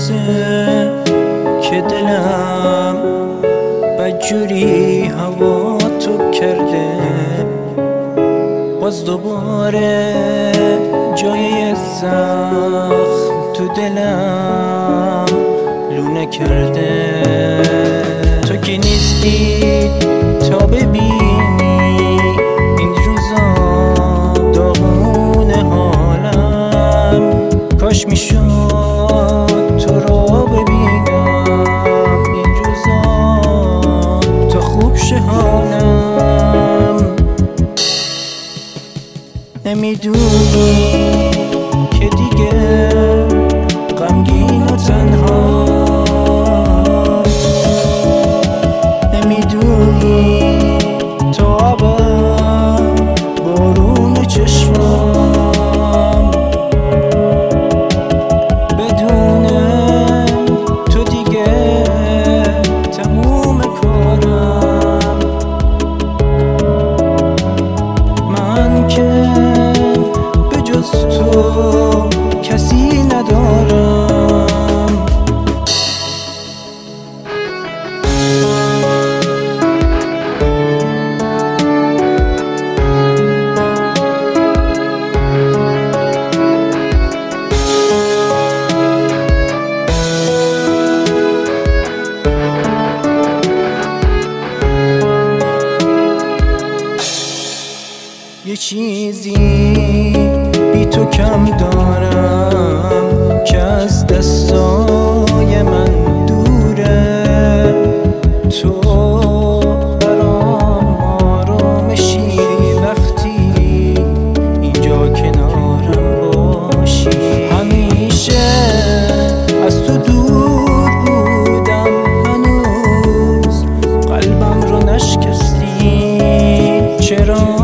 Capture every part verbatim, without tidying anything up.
روزه که دلم بدجوری هوا تو کرده، باز دوباره جای زخم تو دلم لونه کرده. تو که نیستی تا ببینی این روزا داغونه حالم، کاش میشد تو رو ببینم این روزا تا خوب شه حالم. نمیدونی که دیگه غمگین و تنها، نمیدونی تو آبم بارون چشمام، بدون تو دیگه تموم کارم. من که به جز تو کسی ندارم. یه چیزی بی تو کم دارم که از دستای من دوره. تو برام آرامشی وقتی اینجا کنارم باشی. همیشه از تو دور بودم، هنوز قلبم رو نشکستی. چرا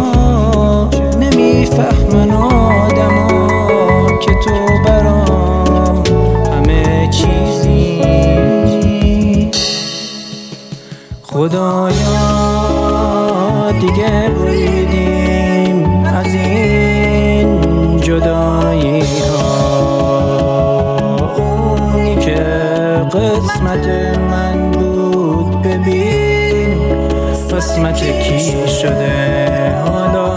نمیفهمن آدما که تو برام همه چیزی؟ خدایا دیگه بریدیم از این جدایی ها، اونی که قسمت من بود ببین قسمت کی شده حالا.